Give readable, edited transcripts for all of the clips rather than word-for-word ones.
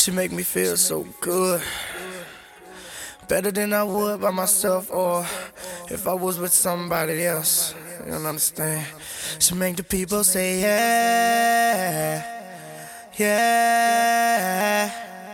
She make me feel so good. Better than I would by myself or if I was with somebody else. You don't understand? She make the people say yeah, yeah.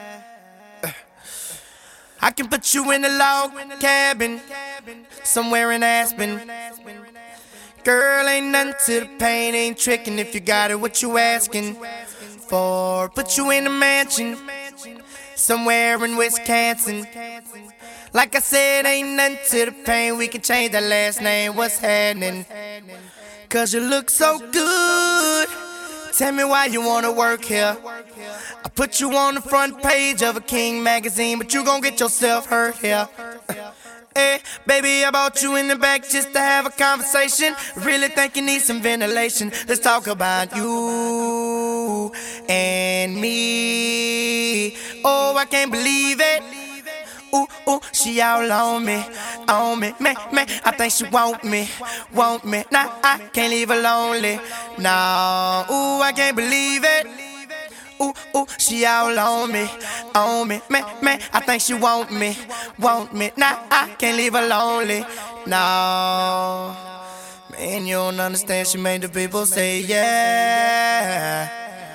I can put you in a log cabin somewhere in Aspen. Girl, ain't nothing to the pain, ain't tricking if you got it, what you asking for? Put you in a mansion somewhere in Wisconsin. Like I said, ain't nothing to the pain, we can change that last name, what's happening? Cause you look so good, tell me why you wanna work here. I put you on the front page of a King magazine, but you gon' get yourself hurt here. Hey, baby, I brought you in the back just to have a conversation. Really think you need some ventilation. Let's talk about you and me. Oh, I can't believe it. Ooh, ooh, she all on me, man, I think she want me. Nah, I can't leave her lonely. No, ooh, I can't believe it. Ooh, ooh, she all on me, man, I think she want me. Nah, I can't leave her lonely. No, man, you don't understand. She made the people say yeah,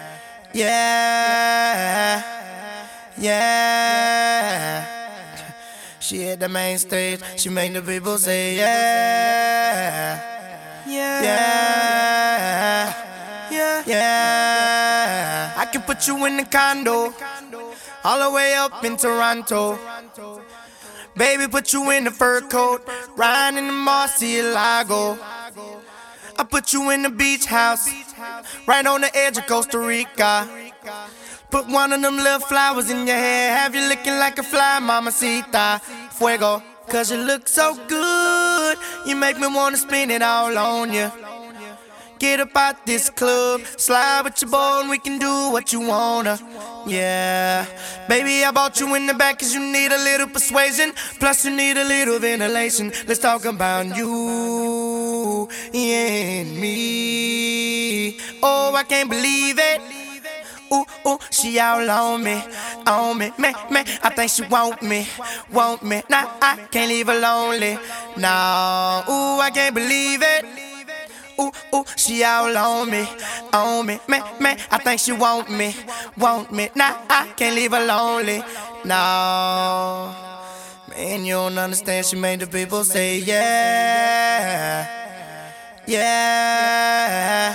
yeah, yeah. She hit the main stage, she made the people say yeah, yeah, yeah. I can put you in the condo, all the way up in Toronto. Baby, put you in the fur coat, riding in the Murcielago. I put you in the beach house, right on the edge of Costa Rica. Put one of them little flowers in your hair, have you looking like a fly, mamacita. Fuego, cause you look so good, you make me wanna spin it all on you. Get up out this club, slide with your boy and we can do what you wanna. Yeah, baby, I brought you in the back cause you need a little persuasion, plus you need a little ventilation. Let's talk about you and me. Oh, I can't believe it. Ooh, ooh, she all on me, man, I think she want me. Nah, I can't leave her lonely. No, ooh, I can't believe it. Ooh, ooh, she all on me, man, I think she want me. Nah, I can't leave her lonely. No, man, you don't understand. She made the people say yeah, yeah,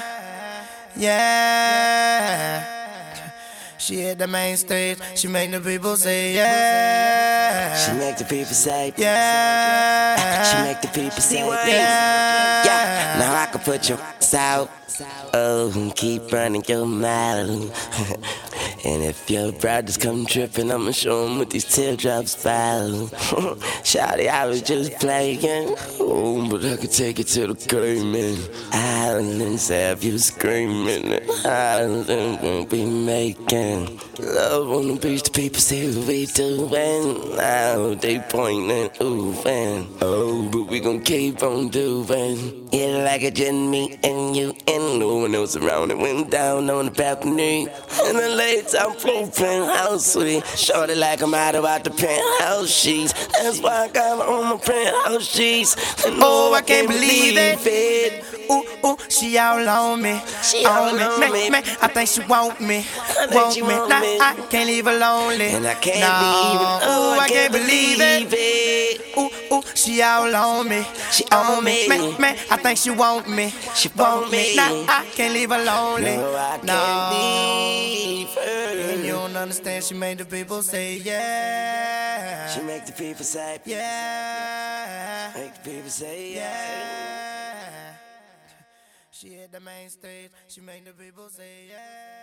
yeah. She hit the main stage, she make the people say yeah. She make the people say yeah. She make the people say yeah. Yeah, now I can put your out. Oh, keep running your mouth. And if your brothers come tripping, I'ma show them what these teardrops fall. Shawty, I was just playing. Oh, but I could take it to the grave, man. Islands have you screaming. Islands won't be making love on the beach. The people say what we doing. Now they pointing, ooh, man. Oh, but we gon' keep on doing. Yeah, like it just me and you and no one else around. It went down on the balcony and the lights out floating house sweet. Shorty like I'm out about the penthouse sheets. That's why I got her on my penthouse sheets. And oh, I can't believe it. Ooh, ooh, she all on me. She all on me. Man, I think she want me. Nah, I can't leave her lonely. And I can't ooh, I can't believe it. Ooh, ooh, she all on me. She on me. Man, I think she want me. She want me. Nah, I can't leave her lonely. No, I can't leave her. And you don't understand, she made the people say yeah. She make the people say yeah. Make the people say yeah. She hit the main stage, she made the people say yeah.